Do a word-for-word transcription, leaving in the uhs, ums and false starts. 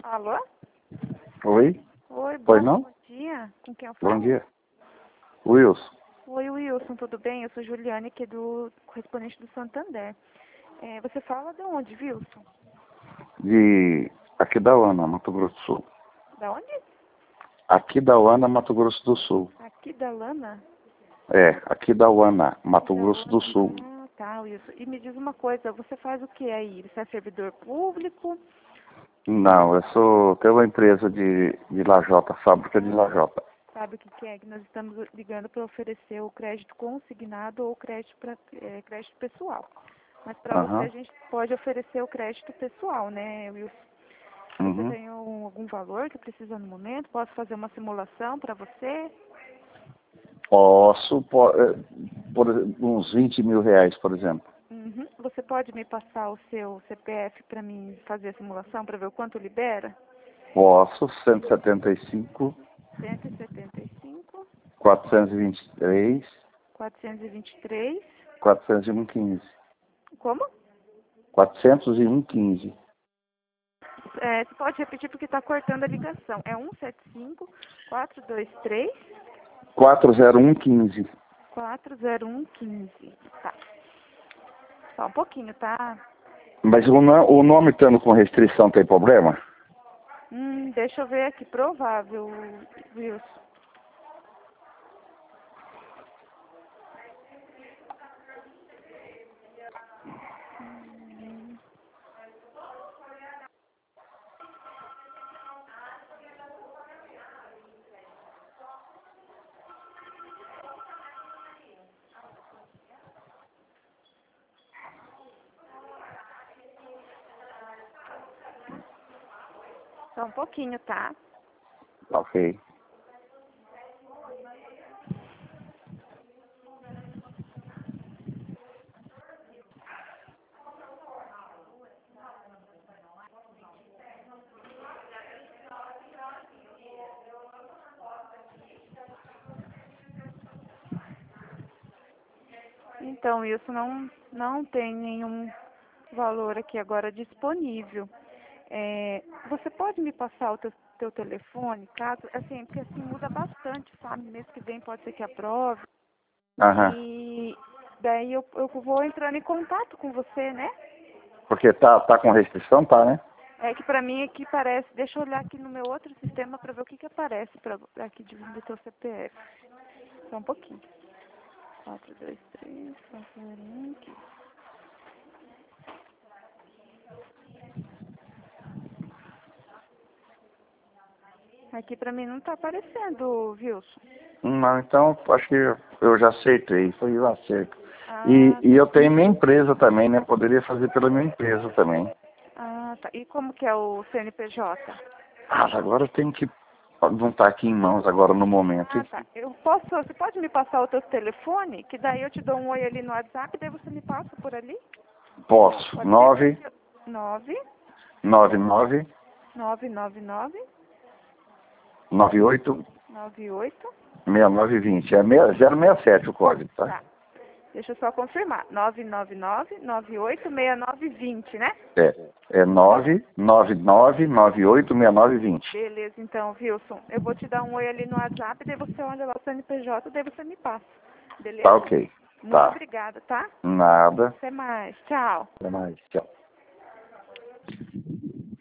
Alô? Oi? Oi, bom, Pois não? bom dia. Com quem eu falo? Bom dia. Wilson. Oi, Wilson, tudo bem? Eu sou Juliane, aqui do correspondente do Santander. É, você fala de onde, Wilson? De aqui da Uana, Mato Grosso do Sul. Da onde? Aqui da Uana, Mato Grosso do Sul. Aqui da Lana? É, aqui da Uana, Mato Da Grosso do Lana. Sul. Ah, tá, Wilson. E me diz uma coisa, você faz o que aí? Você é servidor público? Não, eu sou, tenho uma empresa de, de lajota, fábrica de lajota. Sabe o que, que é? Que nós estamos ligando para oferecer o crédito consignado ou crédito, pra, é, crédito pessoal. Mas para você Aham. a gente pode oferecer o crédito pessoal, né, Wilson? Você Uhum. tem um, algum valor que precisa no momento? Posso fazer uma simulação para você? Posso, po- eh, por uns vinte mil reais, por exemplo. Uhum. Você pode me passar o seu C P F para mim fazer a simulação para ver o quanto libera? Posso, cento e setenta e cinco, cento e setenta e cinco, quatrocentos e vinte e três, quatrocentos e vinte e três. quatrocentos e um, quinze. Como? quatrocentos e um, quinze. É, você pode repetir porque está cortando a ligação. É um sete cinco, quatro dois três, quatrocentos e um, quinze. quatro zero um um cinco. Tá. Só um pouquinho, tá? Mas o, no- o nome estando com restrição tem problema? Hum, deixa eu ver aqui. Provável, Wilson. Hum, Só um pouquinho, tá? Ok. Então, Wilson, não, não tem nenhum valor aqui agora disponível. É, você pode me passar o teu, teu telefone, caso, assim, porque assim muda bastante, sabe? Mês que vem pode ser que aprove. Aham. E daí eu, eu vou entrando em contato com você, né? Porque tá, tá com restrição, tá, né? É que pra mim aqui parece, deixa eu olhar aqui no meu outro sistema pra ver o que que aparece pra, aqui de, do teu C P F. Só um pouquinho. quatro dois três, quatro zero um, aqui. Aqui pra mim não tá aparecendo, Wilson. Não, então acho que eu já aceitei, foi o acerto. E, Ah, e eu tenho minha empresa também, né? Poderia fazer pela minha empresa também. ah, tá. E como que é o C N P J? Ah, agora eu tenho que. Não tá aqui em mãos agora no momento. Ah, tá. Eu posso, você pode me passar o teu telefone? Que daí eu te dou um oi ali no WhatsApp, daí você me passa por ali? Posso. Pode ser? Nove, nove, nove, nove, nove, nove, nove, nove oito, nove, oito. seis nove vinte. É zero seis sete o código, tá? Tá. Deixa eu só confirmar. nove nove nove, nove oito, seis nove vinte, né? É. É nove nove nove, nove oito, seis nove vinte. Beleza, então, Wilson. Eu vou te dar um oi ali no WhatsApp, daí você olha lá o C N P J, daí você me passa. Tá Beleza? ok. Muito Tá. obrigada, tá? Nada. Até mais. Tchau. Até mais. Tchau.